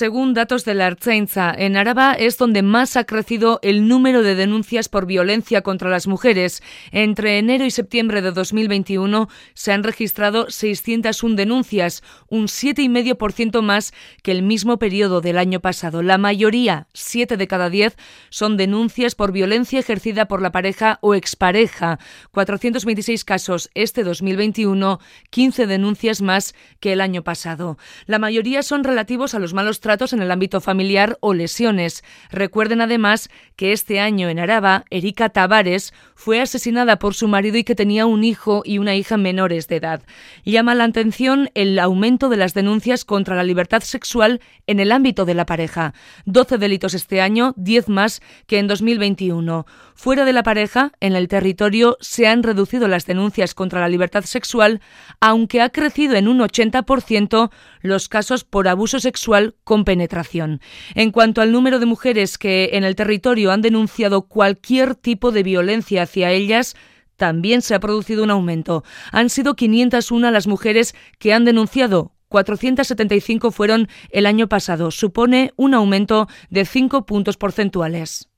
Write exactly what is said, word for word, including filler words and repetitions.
Según datos de la Ertzaintza, en Araba es donde más ha crecido el número de denuncias por violencia contra las mujeres. Entre enero y septiembre de dos mil veintiuno se han registrado seiscientas una denuncias, un siete coma cinco por ciento más que el mismo periodo del año pasado. La mayoría, siete de cada diez, son denuncias por violencia ejercida por la pareja o expareja. cuatrocientos veintiséis casos este dos mil veintiuno, quince denuncias más que el año pasado. La mayoría son relativos a los malos tratos en el ámbito familiar o lesiones. Recuerden además que este año en Araba, Erika Tavares fue asesinada por su marido y que tenía un hijo y una hija menores de edad. Llama la atención el aumento de las denuncias contra la libertad sexual en el ámbito de la pareja. doce delitos este año, diez más que en dos mil veintiuno. Fuera de la pareja, en el territorio se han reducido las denuncias contra la libertad sexual, aunque ha crecido en un ochenta por ciento los casos por abuso sexual con penetración. En cuanto al número de mujeres que en el territorio han denunciado cualquier tipo de violencia hacia ellas, también se ha producido un aumento. Han sido quinientas una las mujeres que han denunciado, cuatrocientas setenta y cinco fueron el año pasado. Supone un aumento de cinco puntos porcentuales.